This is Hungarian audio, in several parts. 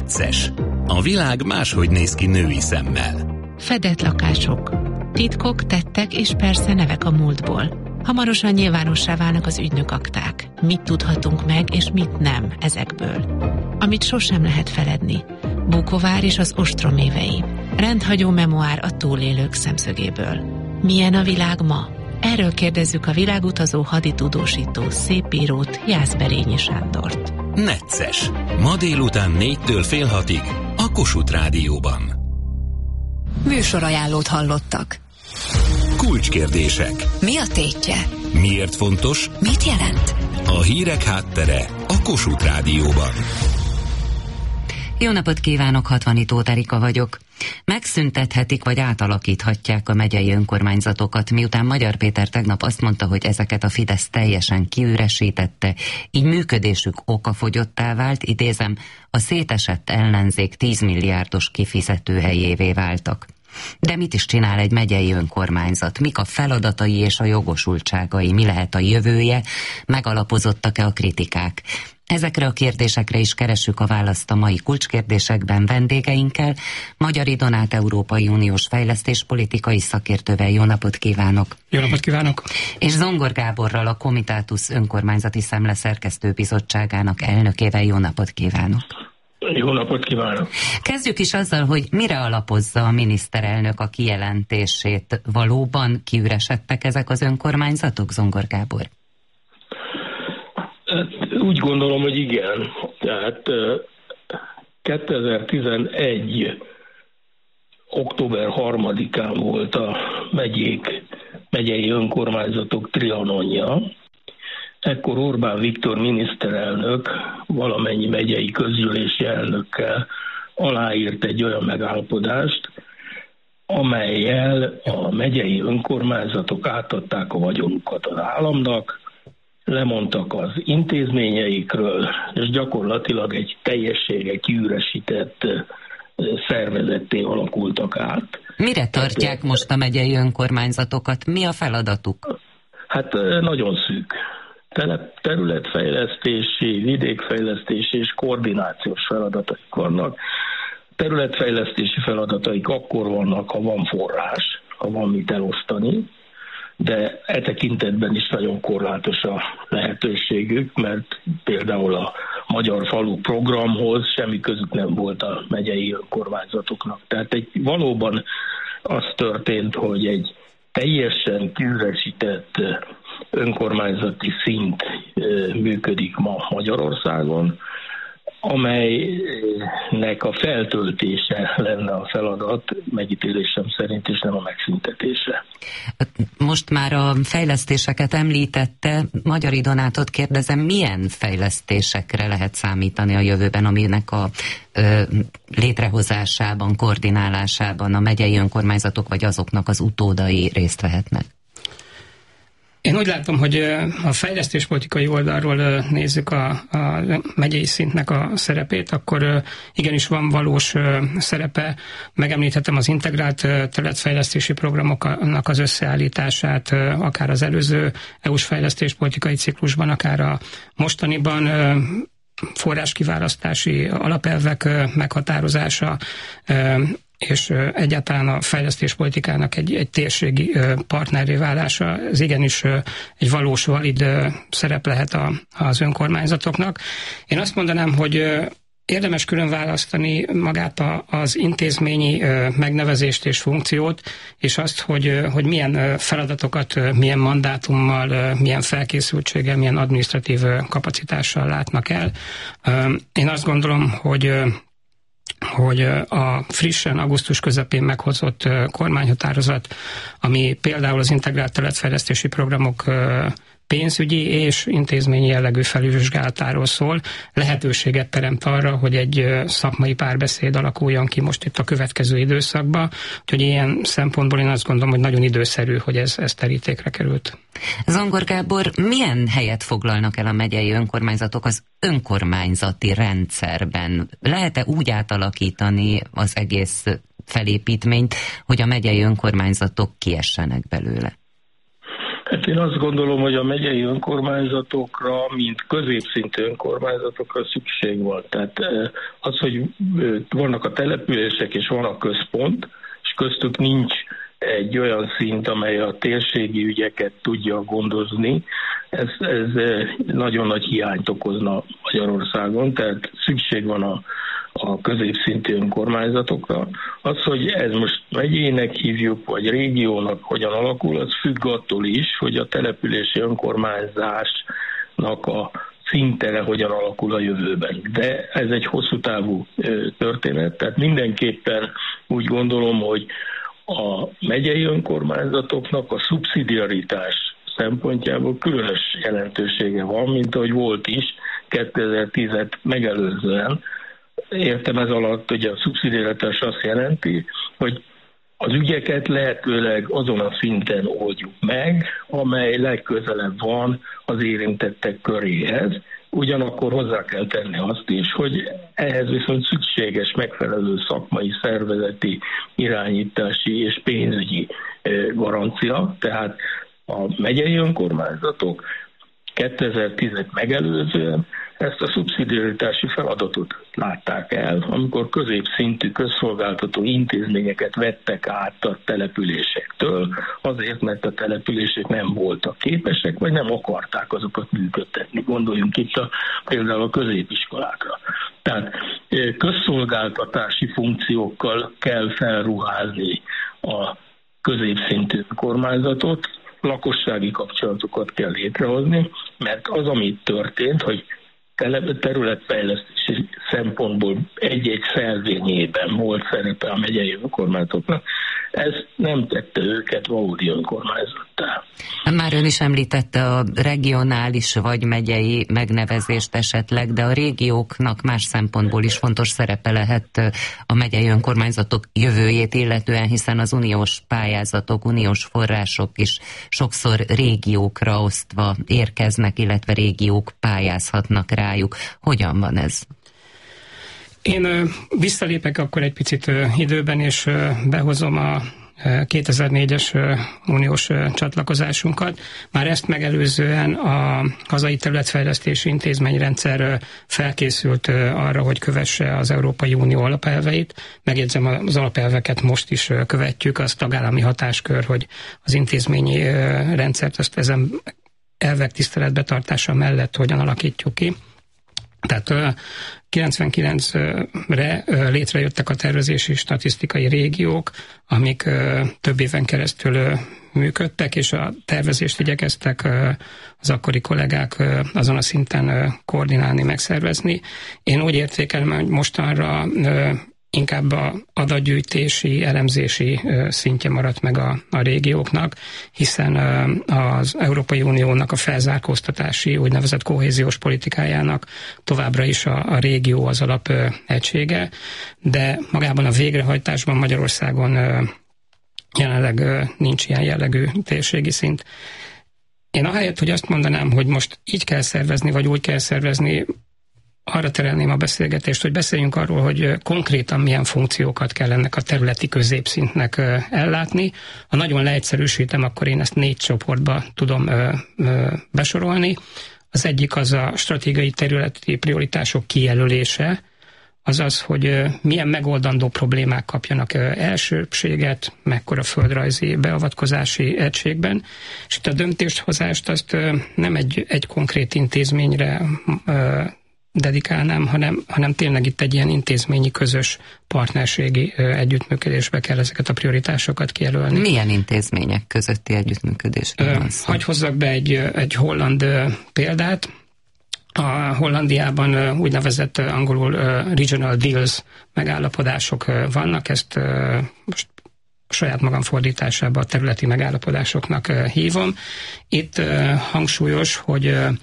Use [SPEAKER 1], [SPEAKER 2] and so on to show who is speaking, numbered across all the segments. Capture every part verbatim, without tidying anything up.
[SPEAKER 1] Necces. A világ máshogy néz ki női szemmel.
[SPEAKER 2] Fedett lakások. Titkok, tettek és persze nevek a múltból. Hamarosan nyilvánossá válnak az ügynökakták. Mit tudhatunk meg és mit nem ezekből. Amit sosem lehet feledni. Bukovár és az ostrom évei. Rendhagyó memoár a túlélők szemszögéből. Milyen a világ ma? Erről kérdezzük a világutazó haditudósító szépírót, Jászberényi Sándort.
[SPEAKER 1] Necces. Ma délután négytől fél hatig a Kossuth Rádióban.
[SPEAKER 3] Műsorajánlót hallottak.
[SPEAKER 1] Kulcskérdések.
[SPEAKER 3] Mi a tétje?
[SPEAKER 1] Miért fontos?
[SPEAKER 3] Mit jelent?
[SPEAKER 1] A hírek háttere a Kossuth Rádióban.
[SPEAKER 4] Jó napot kívánok, Hatvani Tóth Erika vagyok. Megszüntethetik vagy átalakíthatják a megyei önkormányzatokat, miután Magyar Péter tegnap azt mondta, hogy ezeket a Fidesz teljesen kiüresítette, így működésük okafogyottá vált, idézem, a szétesett ellenzék tíz milliárdos kifizetőhelyévé váltak. De mit is csinál egy megyei önkormányzat? Mik a feladatai és a jogosultságai? Mi lehet a jövője? Megalapozottak-e a kritikák? Ezekre a kérdésekre is keressük a választ a mai kulcskérdésekben vendégeinkkel. Magyari Donát Európai Uniós fejlesztéspolitikai szakértővel. Jó napot kívánok!
[SPEAKER 5] Jó napot kívánok!
[SPEAKER 4] És Zongor Gáborral, a Comitatus önkormányzati szemle szerkesztőbizottságának elnökével. Jó napot kívánok!
[SPEAKER 5] Jó napot kívánok!
[SPEAKER 4] Kezdjük is azzal, hogy mire alapozza a miniszterelnök a kijelentését. Valóban kiüresedtek ezek az önkormányzatok, Zongor Gábor?
[SPEAKER 5] Úgy gondolom, hogy igen. Tehát kétezer-tizenegy. október harmadikán volt a megyék, megyei önkormányzatok trianonja. Ekkor Orbán Viktor miniszterelnök valamennyi megyei közgyűlési elnökkel aláírt egy olyan megállapodást, amellyel a megyei önkormányzatok átadták a vagyonukat az államnak, lemondtak az intézményeikről, és gyakorlatilag egy teljessége kiüresített szervezetté alakultak át.
[SPEAKER 4] Mire tartják hát, most a megyei önkormányzatokat? Mi a feladatuk?
[SPEAKER 5] Hát nagyon szűk. Területfejlesztési, vidékfejlesztési és koordinációs feladataik vannak. Területfejlesztési feladataik akkor vannak, ha van forrás, ha van mit elosztani, de e tekintetben is nagyon korlátos a lehetőségük, mert például a Magyar Falu programhoz semmi közük nem volt a megyei önkormányzatoknak. Tehát egy, valóban az történt, hogy egy teljesen kiüresített önkormányzati szint működik ma Magyarországon, amelynek a feltöltése lenne a feladat, megítélésem szerint, és nem a megszüntetése.
[SPEAKER 4] Most már a fejlesztéseket említette, Magyari Donátot kérdezem, milyen fejlesztésekre lehet számítani a jövőben, aminek a ö, létrehozásában, koordinálásában a megyei önkormányzatok vagy azoknak az utódai részt vehetnek?
[SPEAKER 5] Én úgy látom, hogy a fejlesztéspolitikai oldalról nézzük a, a megyei szintnek a szerepét, akkor igenis van valós szerepe. Megemlíthetem az integrált területfejlesztési programoknak az összeállítását, akár az előző é u-s fejlesztéspolitikai ciklusban, akár a mostaniban, forráskiválasztási alapelvek meghatározása, és egyáltalán a fejlesztéspolitikának egy, egy térségi partnerré válása, ez igenis egy valós, valid szerep lehet a, az önkormányzatoknak. Én azt mondanám, hogy érdemes külön választani magát a, az intézményi megnevezést és funkciót, és azt, hogy, hogy milyen feladatokat, milyen mandátummal, milyen felkészültséggel, milyen adminisztratív kapacitással látnak el. Én azt gondolom, hogy hogy a frissen augusztus közepén meghozott kormányhatározat, ami például az integrált területfejlesztési programok pénzügyi és intézményi jellegű felülvizsgálatáról szól, lehetőséget teremt arra, hogy egy szakmai párbeszéd alakuljon ki most itt a következő időszakban, úgyhogy ilyen szempontból én azt gondolom, hogy nagyon időszerű, hogy ez, ez terítékre került.
[SPEAKER 4] Zongor Gábor, milyen helyet foglalnak el a megyei önkormányzatok az önkormányzati rendszerben? Lehet-e úgy átalakítani az egész felépítményt, hogy a megyei önkormányzatok kiessenek belőle?
[SPEAKER 3] Hát én azt gondolom, hogy a megyei önkormányzatokra, mint középszintű önkormányzatokra szükség van. Tehát az, hogy vannak a települések és van a központ, és köztük nincs egy olyan szint, amely a térségi ügyeket tudja gondozni, ez, ez nagyon nagy hiányt okozna Magyarországon, tehát szükség van a, a középszintű önkormányzatokra. Az, hogy ez most megyének hívjuk, vagy régiónak hogyan alakul, az függ attól is, hogy a települési önkormányzásnak a szintere hogyan alakul a jövőben. De ez egy hosszú távú történet, tehát mindenképpen úgy gondolom, hogy a megyei önkormányzatoknak a szubszidiaritás szempontjából különös jelentősége van, mint ahogy volt is kétezer-tízet megelőzően. Értem ez alatt, hogy a szubszidiaritás azt jelenti, hogy az ügyeket lehetőleg azon a szinten oldjuk meg, amely legközelebb van az érintettek köréhez. Ugyanakkor hozzá kell tenni azt is, hogy ehhez viszont szükséges megfelelő szakmai, szervezeti, irányítási és pénzügyi garancia. Tehát a megyei önkormányzatok kétezer-tízet megelőzően ezt a szubszidiaritási feladatot látták el, amikor középszintű közszolgáltató intézményeket vettek át a településektől, azért, mert a települések nem voltak képesek, vagy nem akarták azokat működtetni. Gondoljunk itt a, például a középiskolákra. Tehát közszolgáltatási funkciókkal kell felruházni a középszintű kormányzatot, lakossági kapcsolatokat kell létrehozni, mert az, amit történt, hogy területfejlesztési szempontból egy-egy szervényében volt szerepe a megyei önkormányzatoknak, ez nem tette őket valódi önkormányzattá.
[SPEAKER 4] Már ön is említette a regionális vagy megyei megnevezést esetleg, de a régióknak más szempontból is fontos szerepe lehet a megyei önkormányzatok jövőjét illetően, hiszen az uniós pályázatok, uniós források is sokszor régiókra osztva érkeznek, illetve régiók pályázhatnak rájuk. Hogyan van ez?
[SPEAKER 5] Én visszalépek akkor egy picit időben, és behozom a kétezer-négyes uniós csatlakozásunkat. Már ezt megelőzően a hazai területfejlesztési intézményrendszer felkészült arra, hogy kövesse az Európai Unió alapelveit. Megjegyzem, az alapelveket most is követjük, az tagállami hatáskör, hogy az intézményi rendszert azt ezen elvek tiszteletbetartása mellett hogyan alakítjuk ki. Tehát kilencvenkilencre létrejöttek a tervezési statisztikai régiók, amik több éven keresztül működtek, és a tervezést igyekeztek az akkori kollégák azon a szinten koordinálni, megszervezni. Én úgy értékelem, hogy mostanra inkább a adatgyűjtési, elemzési szintje maradt meg a, a régióknak, hiszen az Európai Uniónak a felzárkóztatási, úgynevezett kohéziós politikájának továbbra is a, a régió az alap egysége, de magában a végrehajtásban Magyarországon jelenleg nincs ilyen jellegű térségi szint. Én ahelyett, hogy azt mondanám, hogy most így kell szervezni, vagy úgy kell szervezni, arra terelném a beszélgetést, hogy beszéljünk arról, hogy konkrétan milyen funkciókat kell ennek a területi középszintnek ellátni. Ha nagyon leegyszerűsítem, akkor én ezt négy csoportba tudom besorolni. Az egyik az a stratégiai területi prioritások kijelölése, azaz, hogy milyen megoldandó problémák kapjanak elsőbséget, mekkora földrajzi beavatkozási egységben, és itt a döntéshozást azt nem egy, egy konkrét intézményre dedikálnám, hanem, hanem tényleg itt egy ilyen intézményi közös partnerségi együttműködésbe kell ezeket a prioritásokat kijelölni.
[SPEAKER 4] Milyen intézmények közötti együttműködésről van szó?
[SPEAKER 5] Hagy hozzak be egy, egy holland példát. A Hollandiában úgynevezett angolul regional deals megállapodások vannak, ezt most saját magam fordításában a területi megállapodásoknak hívom. Itt hangsúlyos, hogy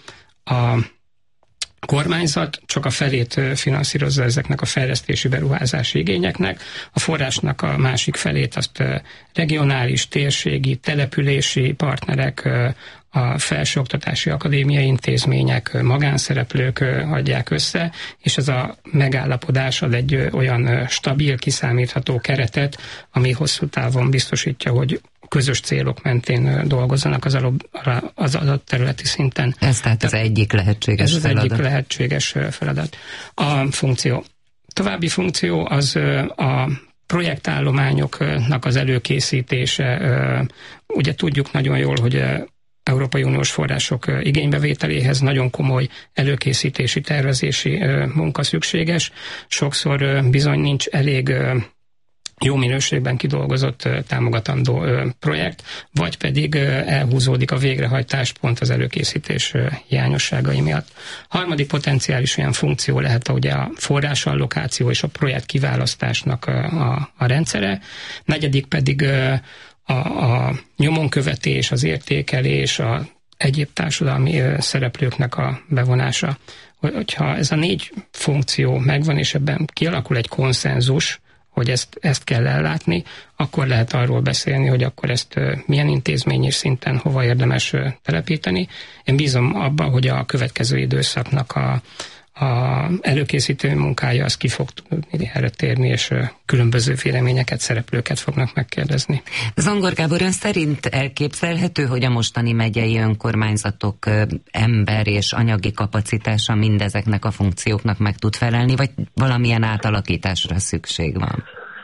[SPEAKER 5] a kormányzat csak a felét finanszírozza ezeknek a fejlesztési beruházási igényeknek, a forrásnak a másik felét azt regionális, térségi, települési partnerek, a felsőoktatási akadémiai intézmények, magánszereplők adják össze, és ez a megállapodás ad egy olyan stabil, kiszámítható keretet, ami hosszú távon biztosítja, hogy közös célok mentén dolgozzanak az, alap, az adott területi szinten.
[SPEAKER 4] Ez tehát az egyik lehetséges
[SPEAKER 5] ez
[SPEAKER 4] feladat.
[SPEAKER 5] Ez az egyik lehetséges feladat. A funkció. További funkció az a projektállományoknak az előkészítése. Ugye tudjuk nagyon jól, hogy Európai Uniós források igénybevételéhez nagyon komoly előkészítési, tervezési munka szükséges. Sokszor bizony nincs elég jó minőségben kidolgozott támogatandó projekt, vagy pedig elhúzódik a végrehajtás pont az előkészítés hiányosságai miatt. Harmadik potenciális olyan funkció lehet ugye a forrásallokáció és a projekt kiválasztásnak a, a, a rendszere. Negyedik pedig a, a nyomonkövetés, az értékelés, a egyéb társadalmi szereplőknek a bevonása. Hogyha ez a négy funkció megvan, és ebben kialakul egy konszenzus, hogy ezt, ezt kell ellátni, akkor lehet arról beszélni, hogy akkor ezt milyen intézményi szinten hova érdemes telepíteni. Én bízom abban, hogy a következő időszaknak a, a előkészítő munkája az ki fog tudni erre térni, és különböző véleményeket, szereplőket fognak megkérdezni.
[SPEAKER 4] Zongor Gábor, ön szerint elképzelhető, hogy a mostani megyei önkormányzatok ember és anyagi kapacitása mindezeknek a funkcióknak meg tud felelni, vagy valamilyen átalakításra szükség van?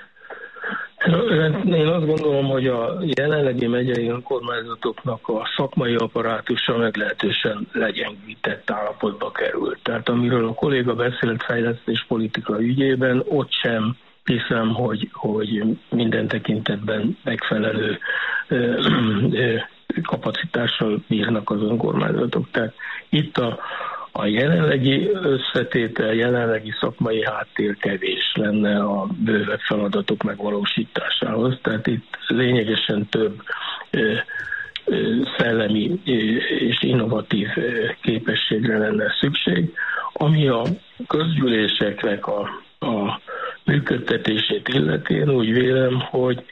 [SPEAKER 3] Én azt gondolom, hogy a jelenlegi megyei önkormányzatoknak a szakmai apparátusa meglehetősen legyengített állapotba került. Tehát amiről a kolléga beszélt fejlesztéspolitika ügyében, ott sem hiszem, hogy, hogy minden tekintetben megfelelő ö, ö, kapacitással bírnak az önkormányzatok. Tehát itt a A jelenlegi összetétel, jelenlegi szakmai háttér kevés lenne a bővebb feladatok megvalósításához. Tehát itt lényegesen több ö, ö, szellemi ö, és innovatív ö, képességre lenne szükség, ami a közgyűléseknek a, a működtetését illeti. Én úgy vélem, hogy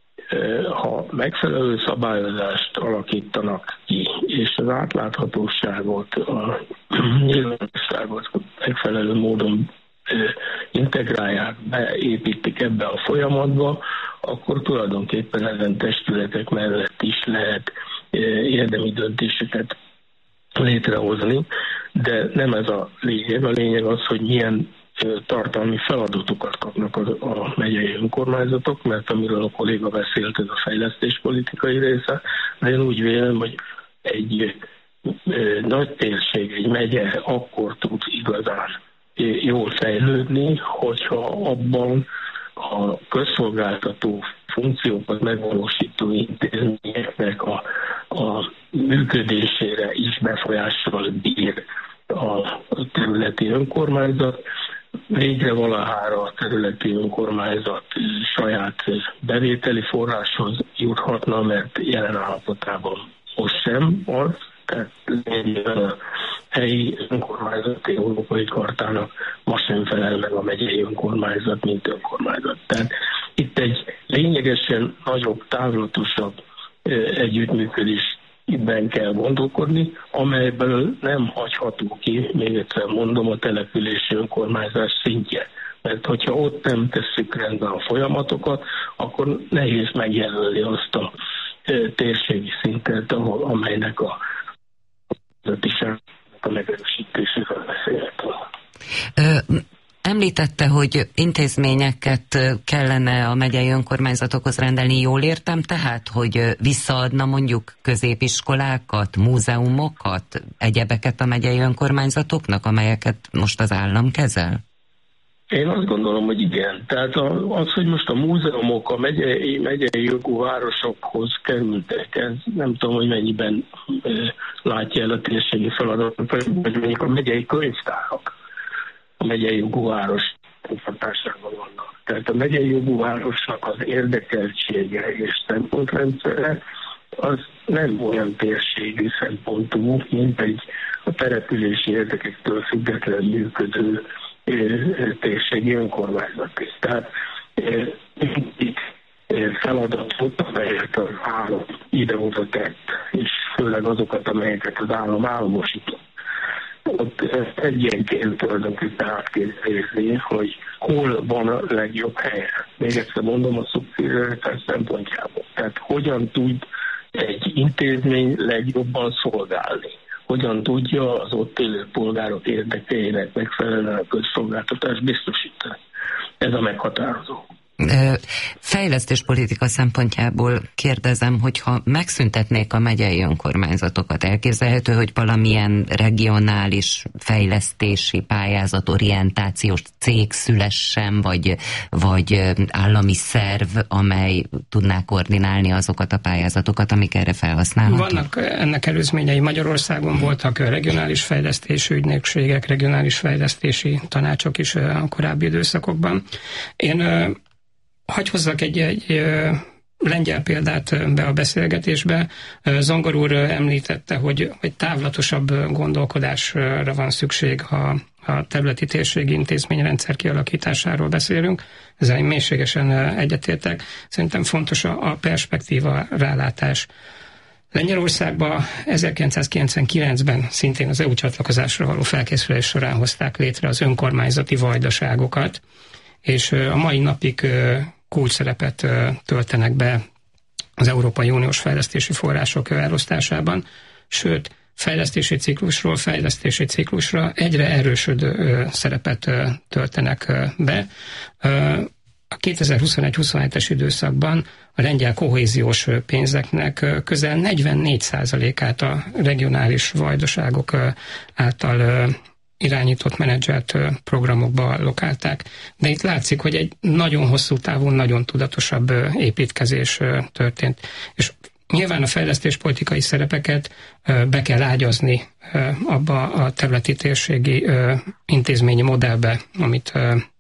[SPEAKER 3] ha megfelelő szabályozást alakítanak ki, és az átláthatóságot, a nyilvánosságot megfelelő módon integrálják, beépítik ebbe a folyamatba, akkor tulajdonképpen ezen testületek mellett is lehet érdemi döntéseket létrehozni, de nem ez a lényeg. A lényeg az, hogy milyen tartalmi feladatokat kapnak a, a megyei önkormányzatok, mert amiről a kolléga beszélt, ez a fejlesztéspolitikai része, de én úgy vélem, hogy egy ö, nagy térség, egy megye akkor tud igazán jól fejlődni, hogyha abban a közszolgáltató funkciókat megvalósító intézményeknek a, a működésére is befolyással bír a területi önkormányzat. Végre valahára a területi önkormányzat saját bevételi forráshoz juthatna, mert jelen állapotában most sem az. Tehát lényegében a helyi önkormányzati európai kartának ma sem felel meg a megyei önkormányzat, mint önkormányzat. Tehát itt egy lényegesen nagyobb, távlatosabb együttműködés ibben kell gondolkodni, amelyből nem hagyható ki, még egyszer mondom, a települési önkormányzás szintje. Mert hogyha ott nem tesszük rendbe a folyamatokat, akkor nehéz megjelölni azt a e, térségi szintet, ahol, amelynek a a megerősítéséről beszélhetünk.
[SPEAKER 4] Említette, hogy intézményeket kellene a megyei önkormányzatokhoz rendelni. Jól értem tehát, hogy visszaadna mondjuk középiskolákat, múzeumokat, egyebeket a megyei önkormányzatoknak, amelyeket most az állam kezel?
[SPEAKER 3] Én azt gondolom, hogy igen. Tehát az, hogy most a múzeumok a megyei, megyei jogú városokhoz kerültek, ez nem tudom, hogy mennyiben e, látja el a térségi feladatot, vagy mondjuk a megyei könyvtárak a megyei jogú város hatásában vannak. Tehát a megyei jogú városnak az érdekeltsége és szempontrendszere az nem olyan térségi szempontú, mint egy a települési érdekektől független működő térségi önkormányzat is. Tehát mindig feladatot, amelyet az állam ide-oda tett, és főleg azokat, amelyeket az állam államosított. Ott ezt egyenként tulajdonképpen át kell nézni, hogy hol van a legjobb helye. Még egyszer mondom, a szubszidiaritás szempontjából. Tehát hogyan tud egy intézmény legjobban szolgálni? Hogyan tudja az ott élő polgárok érdekeinek megfelelően a közszolgáltatást biztosítani? Ez a meghatározó.
[SPEAKER 4] Fejlesztéspolitika szempontjából kérdezem, hogyha megszüntetnék a megyei önkormányzatokat, elképzelhető, hogy valamilyen regionális fejlesztési pályázat, orientációs cég szülessen, vagy, vagy állami szerv, amely tudná koordinálni azokat a pályázatokat, amik erre felhasználhatók?
[SPEAKER 5] Vannak ennek előzményei. Magyarországon voltak regionális fejlesztési ügynökségek, regionális fejlesztési tanácsok is a korábbi időszakokban. Én hagy hozzak egy, egy lengyel példát be a beszélgetésbe. Zongor úr említette, hogy, hogy távlatosabb gondolkodásra van szükség, ha a területi térségi intézményrendszer kialakításáról beszélünk. Ezzel én mélységesen egyetértek. Szerintem fontos a, a perspektíva, rálátás. Lengyelországban ezerkilencszázkilencvenkilencben szintén az é u csatlakozásra való felkészülés során hozták létre az önkormányzati vajdaságokat, és a mai napig kulcsszerepet töltenek be az Európai Uniós fejlesztési források elosztásában, sőt, fejlesztési ciklusról fejlesztési ciklusra egyre erősödő szerepet töltenek be. A kétezer-huszonegy-huszonhetes időszakban a lengyel kohéziós pénzeknek közel negyvennégy százalékát a regionális vajdaságok által irányított, menedzselt programokba lokálták. De itt látszik, hogy egy nagyon hosszú távon, nagyon tudatosabb építkezés történt. És nyilván a fejlesztéspolitikai szerepeket be kell ágyazni abba a területi térségi intézményi modellbe, amit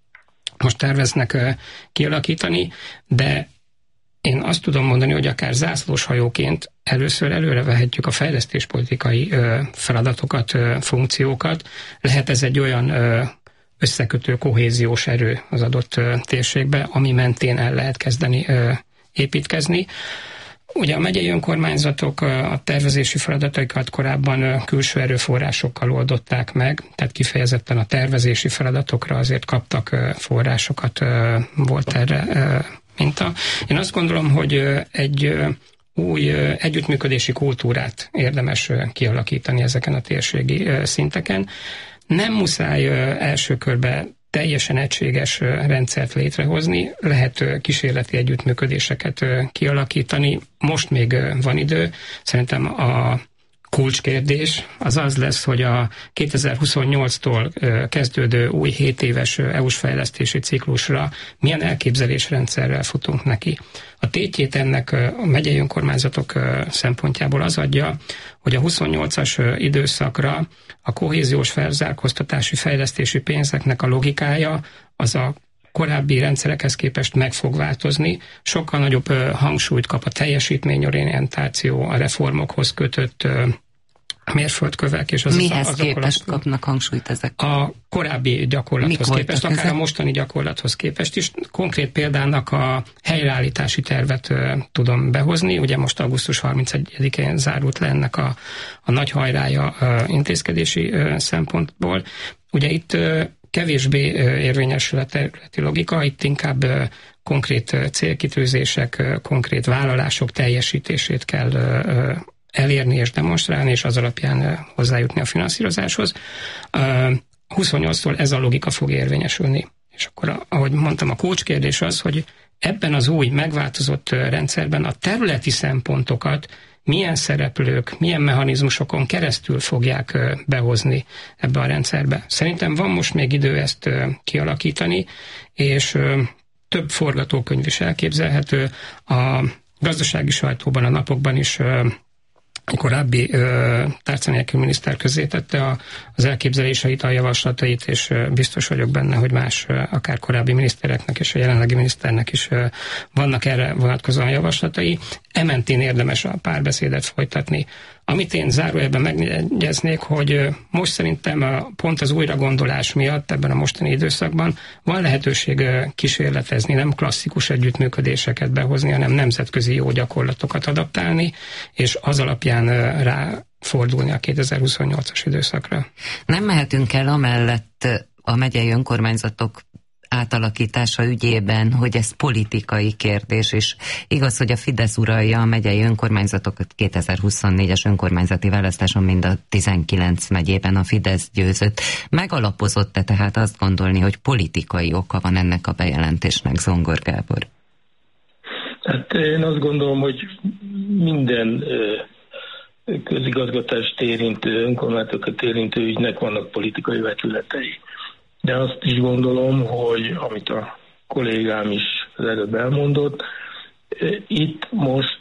[SPEAKER 5] most terveznek kialakítani, de én azt tudom mondani, hogy akár zászlóshajóként először előre vehetjük a fejlesztéspolitikai feladatokat, funkciókat. Lehet ez egy olyan összekötő kohéziós erő az adott térségbe, ami mentén el lehet kezdeni építkezni. Ugye a megyei önkormányzatok a tervezési feladataikat korábban külső erőforrásokkal oldották meg, tehát kifejezetten a tervezési feladatokra azért kaptak forrásokat, volt erre minta. Én azt gondolom, hogy egy új együttműködési kultúrát érdemes kialakítani ezeken a térségi szinteken. Nem muszáj első körben teljesen egységes rendszert létrehozni, lehet kísérleti együttműködéseket kialakítani. Most még van idő. Szerintem a kulcskérdés az az lesz, hogy a kétezer-huszonnyolctól kezdődő új hét éves é u-s fejlesztési ciklusra milyen elképzelésrendszerrel futunk neki. A tétjét ennek a megyei önkormányzatok szempontjából az adja, hogy a huszonnyolcas időszakra a kohéziós felzárkóztatási fejlesztési pénzeknek a logikája az a korábbi rendszerekhez képest meg fog változni, sokkal nagyobb hangsúlyt kap a teljesítményorientáció, a reformokhoz kötött mérföldkövek. És az
[SPEAKER 4] mihez
[SPEAKER 5] az,
[SPEAKER 4] képest
[SPEAKER 5] az,
[SPEAKER 4] kapnak hangsúlyt ezek?
[SPEAKER 5] A korábbi gyakorlathoz Mik képest, akár ezek? A mostani gyakorlathoz képest is. Konkrét példának a helyreállítási tervet uh, tudom behozni. Ugye most augusztus harmincegyedikén zárult le ennek a, a nagy hajrája uh, intézkedési uh, szempontból. Ugye itt uh, kevésbé uh, érvényesül a területi logika, itt inkább uh, konkrét uh, célkitűzések, uh, konkrét vállalások teljesítését kell uh, elérni és demonstrálni, és az alapján hozzájutni a finanszírozáshoz. huszonnyolctól ez a logika fog érvényesülni. És akkor, ahogy mondtam, a kulcskérdés az, hogy ebben az új, megváltozott rendszerben a területi szempontokat milyen szereplők, milyen mechanizmusokon keresztül fogják behozni ebbe a rendszerbe. Szerintem van most még idő ezt kialakítani, és több forgatókönyv is elképzelhető. A gazdasági sajtóban, a napokban is egy korábbi tárca nélkül miniszter közzétette a, az elképzeléseit, a javaslatait, és ö, biztos vagyok benne, hogy más, ö, akár korábbi minisztereknek és a jelenlegi miniszternek is ö, vannak erre vonatkozóan javaslatai. Ementén érdemes a párbeszédet folytatni. Amit én zárójelben megjegyeznék, hogy most szerintem pont az újragondolás miatt ebben a mostani időszakban van lehetőség kísérletezni, nem klasszikus együttműködéseket behozni, hanem nemzetközi jó gyakorlatokat adaptálni, és az alapján ráfordulni a kétezer-huszonnyolcas időszakra.
[SPEAKER 4] Nem mehetünk el amellett a megyei önkormányzatok átalakítása ügyében, hogy ez politikai kérdés, és igaz, hogy a Fidesz uralja a megyei önkormányzatokat, kétezer-huszonnégyes önkormányzati választáson mind a tizenkilenc megyében a Fidesz győzött. Megalapozott-e tehát azt gondolni, hogy politikai oka van ennek a bejelentésnek, Zongor Gábor?
[SPEAKER 3] Hát én azt gondolom, hogy minden közigazgatást érintő, önkormányzatokat érintő ügynek vannak politikai vetületei. De azt is gondolom, hogy amit a kollégám is az előbb elmondott, itt most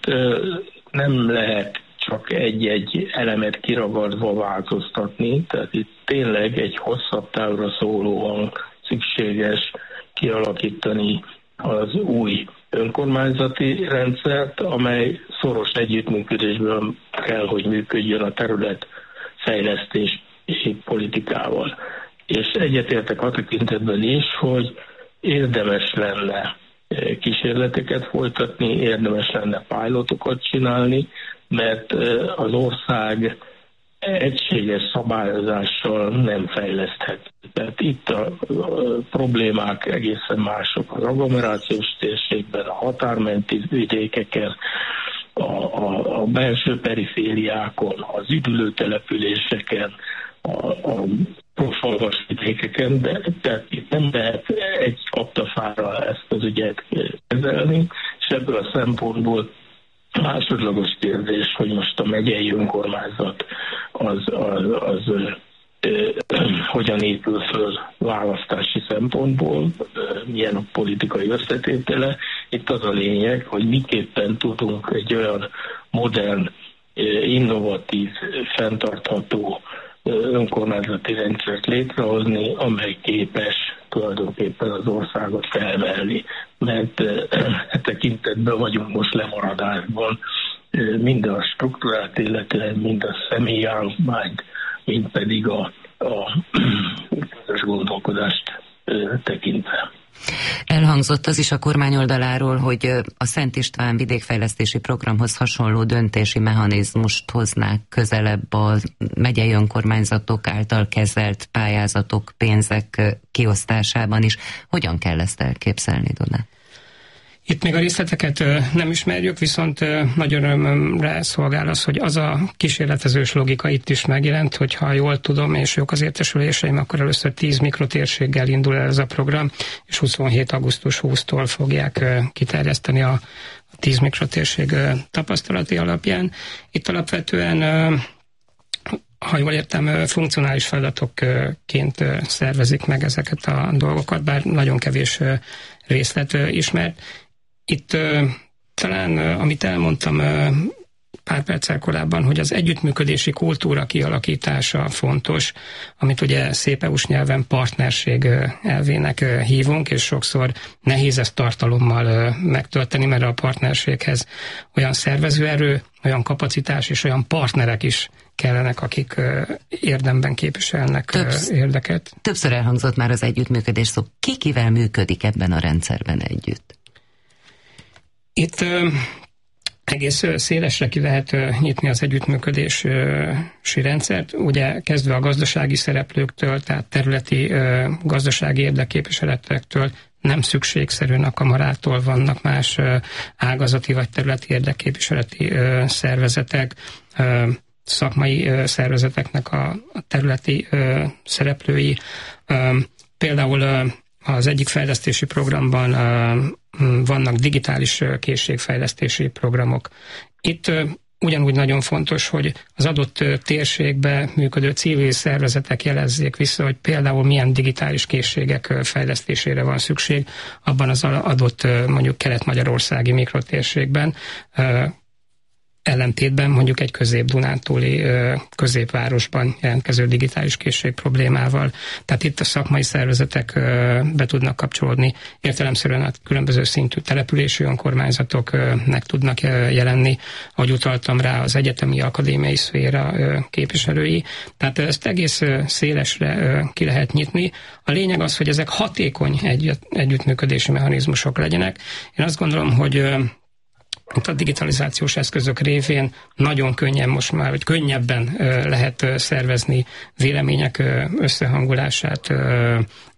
[SPEAKER 3] nem lehet csak egy-egy elemet kiragadva változtatni, tehát itt tényleg egy hosszabb távra szólóan szükséges kialakítani az új önkormányzati rendszert, amely szoros együttműködésben kell, hogy működjön a területfejlesztési politikával. És egyetértek a tekintetben is, hogy érdemes lenne kísérleteket folytatni, érdemes lenne pilotokat csinálni, mert az ország egységes szabályozással nem fejleszthet. Tehát itt a, a problémák egészen mások az agglomerációs térségben, a határmenti vidékeken, a, a, a belső perifériákon, az üdülőtelepüléseken, a, a profalvas vidékeken, de tehát itt nem lehet egy kaptafára ezt az ügyet kezelni, és ebből a szempontból másodlagos kérdés, hogy most a megyei önkormányzat az, az, az ö, hogyan épül föl választási szempontból, ö, milyen a politikai összetétele. Itt az a lényeg, hogy miképpen tudunk egy olyan modern, innovatív, fenntartható önkormányzati rendszert létrehozni, amely képes tulajdonképpen az országot felvelni, mert e tekintetben vagyunk most lemaradásban, mind a struktúrát illetően, mind a személyállományt, mind pedig a, a közös gondolkodást tekintve.
[SPEAKER 4] Elhangzott az is a kormány oldaláról, hogy a Szent István vidékfejlesztési programhoz hasonló döntési mechanizmust hoznák közelebb a megyei önkormányzatok által kezelt pályázatok, pénzek kiosztásában is. Hogyan kell ezt elképzelni, Dona?
[SPEAKER 5] Itt még a részleteket nem ismerjük, viszont nagyon örömömre szolgál az, hogy az a kísérletezős logika itt is megjelent, hogy ha jól tudom, és jók az értesüléseim, akkor először tíz mikrotérséggel indul el ez a program, és huszonhét augusztus huszadikától fogják kiterjeszteni a tíz mikrotérség tapasztalati alapján. Itt alapvetően, ha jól értem, funkcionális feladatokként szervezik meg ezeket a dolgokat, bár nagyon kevés részlet ismert. Itt uh, talán, uh, amit elmondtam uh, pár perccel korábban, hogy az együttműködési kultúra kialakítása fontos, amit ugye szép é u-s nyelven partnerség uh, elvének uh, hívunk, és sokszor nehéz ezt tartalommal uh, megtölteni, mert a partnerséghez olyan szervezőerő, olyan kapacitás és olyan partnerek is kellenek, akik uh, érdemben képviselnek Többsz, uh, érdeket.
[SPEAKER 4] Többször elhangzott már az együttműködés szó. Ki kivel működik ebben a rendszerben együtt?
[SPEAKER 5] Itt uh, egész uh, szélesre ki lehet uh, nyitni az együttműködési uh, rendszert, ugye kezdve a gazdasági szereplőktől, tehát területi uh, gazdasági érdekképviseletektől, nem szükségszerűen a kamarától vannak más uh, ágazati vagy területi érdekképviseleti uh, szervezetek, uh, szakmai uh, szervezeteknek a, a területi uh, szereplői. Uh, például uh, az egyik fejlesztési programban uh, vannak digitális uh, készségfejlesztési programok. Itt uh, ugyanúgy nagyon fontos, hogy az adott uh, térségbe működő civil szervezetek jelezzék vissza, hogy például milyen digitális készségek uh, fejlesztésére van szükség abban az adott uh, mondjuk kelet-magyarországi mikrotérségben, uh, ellentétben mondjuk egy közép-dunántúli középvárosban jelentkező digitális készség problémával. Tehát itt a szakmai szervezetek be tudnak kapcsolódni, értelemszerűen a különböző szintű települési önkormányzatok meg tudnak jelenni, ahogy utaltam rá, az egyetemi akadémiai szféra képviselői. Tehát ezt egész szélesre ki lehet nyitni. A lényeg az, hogy ezek hatékony együtt, együttműködési mechanizmusok legyenek. Én azt gondolom, hogy a digitalizációs eszközök révén nagyon könnyen most már, vagy könnyebben lehet szervezni vélemények összehangolását,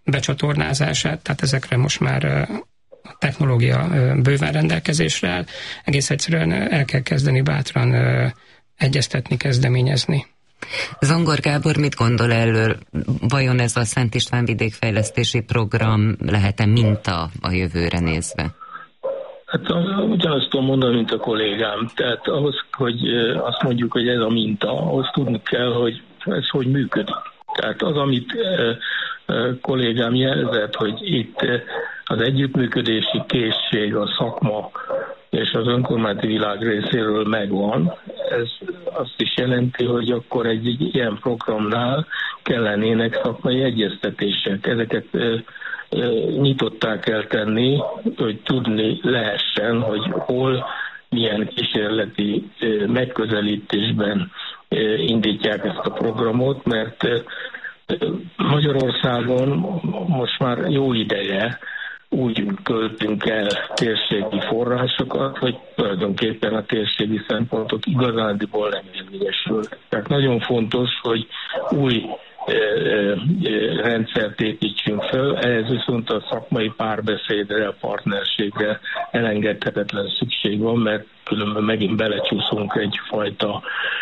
[SPEAKER 5] becsatornázását, tehát ezekre most már a technológia bőven rendelkezésre áll, egész egyszerűen el kell kezdeni bátran egyeztetni, kezdeményezni.
[SPEAKER 4] Zongor Gábor mit gondol erről? Vajon ez a Szent István vidékfejlesztési program lehet-e minta a jövőre nézve?
[SPEAKER 3] Hát ugyanazt tudom mondani, mint a kollégám. Tehát ahhoz, hogy azt mondjuk, hogy ez a minta, ahhoz tudni kell, hogy ez hogy működik. Tehát az, amit kollégám jelzett, hogy itt az együttműködési készség, a szakma és az önkormányzati világ részéről megvan, ez azt is jelenti, hogy akkor egy, egy ilyen programnál kellenének szakmai egyeztetések. Ezeket e, e, nyitottá kell tenni, hogy tudni lehessen, hogy hol, milyen kísérleti e, megközelítésben e, indítják ezt a programot, mert e, Magyarországon most már jó ideje úgy költünk el térségi forrásokat, hogy tulajdonképpen a térségi szempontok igazándiból nem érvényesülnek. Tehát nagyon fontos, hogy új e, e, rendszert építsünk föl, ehhez viszont a szakmai párbeszédre, a partnerségre elengedhetetlen szükség van, mert különben megint belecsúszunk egyfajta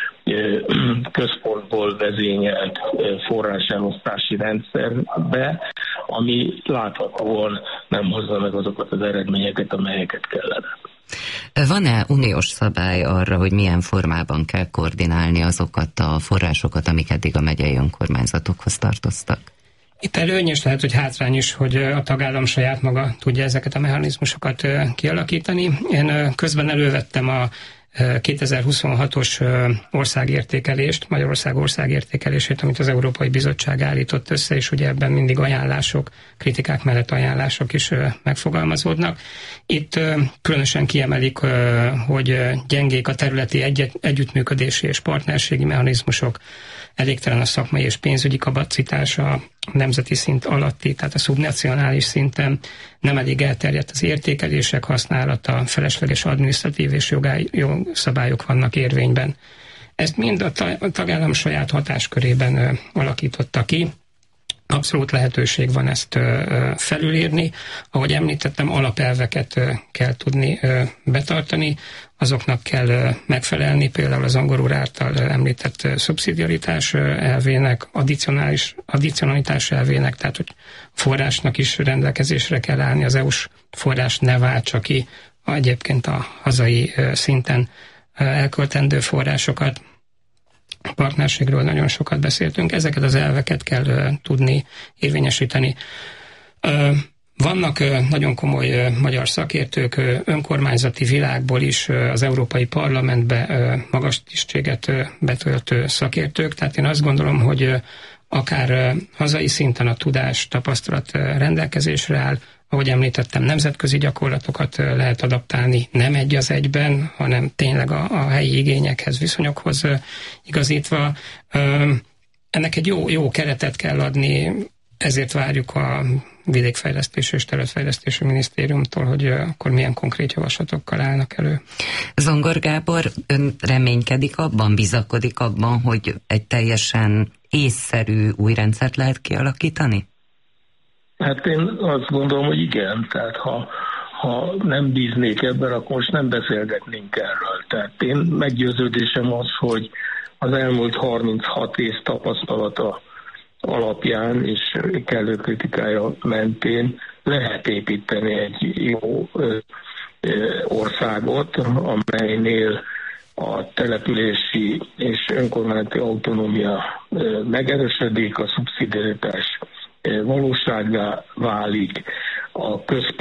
[SPEAKER 3] központból vezényelt forráselosztási rendszerbe, ami láthatóan nem hozza meg azokat az eredményeket, amelyeket kellene.
[SPEAKER 4] Van-e uniós szabály arra, hogy milyen formában kell koordinálni azokat a forrásokat, amik eddig a megyei önkormányzatokhoz tartoztak?
[SPEAKER 5] Itt előny is lehet, hogy hátrány is, hogy a tagállam saját maga tudja ezeket a mechanizmusokat kialakítani. Én közben elővettem a kétezer-huszonhatos országértékelést, Magyarország országértékelését, amit az Európai Bizottság állított össze, és ugye ebben mindig ajánlások, kritikák mellett ajánlások is megfogalmazódnak. Itt különösen kiemelik, hogy gyengék a területi egy- együttműködési és partnerségi mechanizmusok, elégtelen a szakmai és pénzügyi kapacitása, a nemzeti szint alatti, tehát a szubnacionális szinten, nem elég elterjedt az értékelések használata, felesleges adminisztratív és jogszabályok vannak érvényben. Ezt mind a tagállam saját hatáskörében alakította ki. Abszolút lehetőség van ezt felülírni. Ahogy említettem, alapelveket kell tudni betartani, azoknak kell megfelelni, például az Zongor úr által említett szubszidiaritás elvének, addicionális, addicionalitás elvének, tehát hogy forrásnak is rendelkezésre kell állni, az é u-s forrás ne váltsa ki egyébként a hazai szinten elköltendő forrásokat. A partnerségről nagyon sokat beszéltünk, ezeket az elveket kell uh, tudni érvényesíteni. Uh, vannak uh, nagyon komoly uh, magyar szakértők, uh, önkormányzati világból is uh, az Európai Parlamentbe uh, magas tisztséget uh, betöltő szakértők, tehát én azt gondolom, hogy uh, akár uh, hazai szinten a tudás, tapasztalat uh, rendelkezésre áll, ahogy említettem, nemzetközi gyakorlatokat uh, lehet adaptálni, nem egy az egyben, hanem tényleg a, a helyi igényekhez, viszonyokhoz uh, igazítva. Uh, ennek egy jó, jó keretet kell adni, ezért várjuk a Vidékfejlesztési és Területfejlesztési Minisztériumtól, hogy uh, akkor milyen konkrét javaslatokkal állnak elő.
[SPEAKER 4] Zongor Gábor, ön reménykedik abban, bizakodik abban, hogy egy teljesen észszerű új rendszert lehet kialakítani?
[SPEAKER 3] Hát én azt gondolom, hogy igen. Tehát ha, ha nem bíznék ebben, akkor most nem beszélgetnénk erről. Tehát én meggyőződésem az, hogy az elmúlt harminchat év tapasztalata alapján és kellő kritikája mentén lehet építeni egy jó ö, ö, országot, amelynél a települési és önkormányzati autonómia ö, megerősödik, a szubszidiaritás valósággá válik, a központ